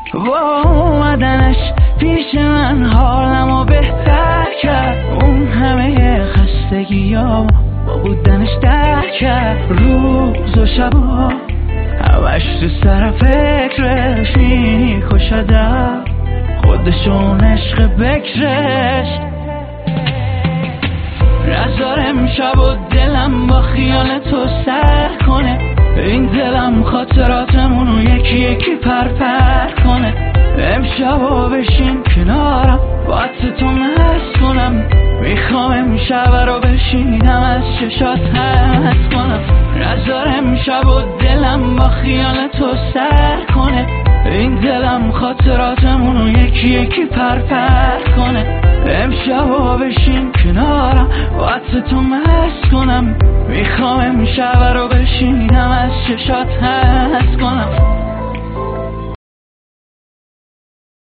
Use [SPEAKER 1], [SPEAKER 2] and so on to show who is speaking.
[SPEAKER 1] با اومدنش پیش من حالمو بهتر کرد. اون همه خستگیام با بودنش در کرد. روز و شبا همش تو سر فکرش میکشدم، خودشون عشق بکرش. نذار امشب و دلم با خیال تو سر کنه، این دلم خاطراتمونو یکی یکی پرپر کنه. امشب بشین کنارم با عطر تو مست کنم، میخوام امشب رو بشینم از چشات هست کنم. نذار امشب و دلم با خیال تو سر کنه، این دلم خاطراتمونو یکی یکی پرپر کنه. امشب بشین کنارم با عطر تو مست کنم، میخوام امشب رو بشینم از چشات هست کنم.